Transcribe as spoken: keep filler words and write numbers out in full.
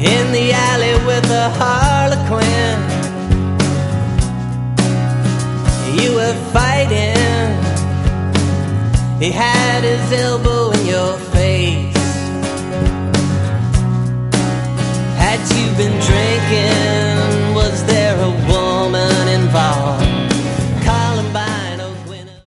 in the alley with a harlequin. You were fighting, he had his elbow in your face. Had you been drinking?